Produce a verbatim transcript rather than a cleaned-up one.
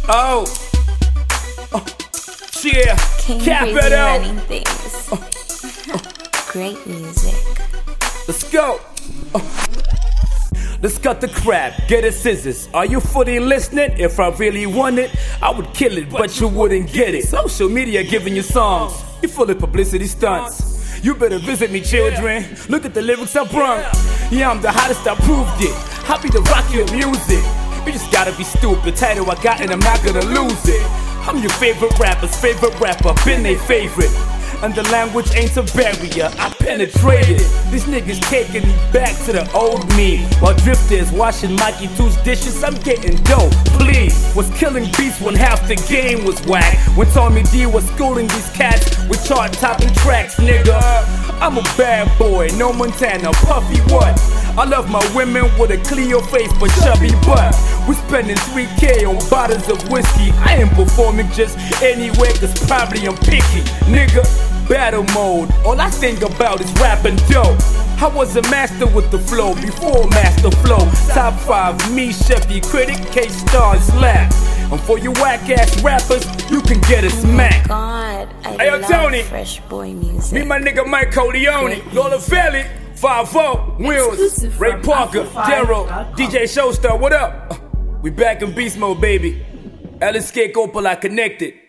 Oh, oh. Yeah, King Capital. Running things. Oh. Oh. Great music. Let's go. Oh. Let's cut the crap, get it scissors. Are you fully listening? If I really want it, I would kill it, but you wouldn't get it. Social media giving you songs, you full of publicity stunts. You better visit me, children. Look at the lyrics I brung. Yeah, I'm the hottest, I proved it. I be the rock your music. You just gotta be stupid. Title I got and I'm not gonna lose it. I'm your favorite rapper's favorite rapper, been they favorite. And the language ain't a barrier, I penetrated. These niggas taking me back to the old me. While drifters washing Mikey Two's dishes, I'm getting dope, please. Was killing beats when half the game was whack. When Tommy D was schooling these cats with chart-topping tracks, nigga. I'm a bad boy, no Montana, puffy what? I love my women with a Cleo face but chubby butt. We spending three K on bottles of whiskey. I ain't performing just anywhere cause probably I'm picky, nigga. Battle mode, all I think about is rapping dope. I was a master with the flow before Master Flow. Top five, me, Sheffy, Critic, K-Star, and Slap. And for you whack-ass rappers, you can get a smack. Oh God, I hey, yo, love Tony. Fresh Boy music. Me, my nigga Mike Corleone, Lola Valley, five oh, Wills, Ray Parker, Daryl, D J Showstar, what up? We back in beast mode, baby. Alice K. Coppola connected.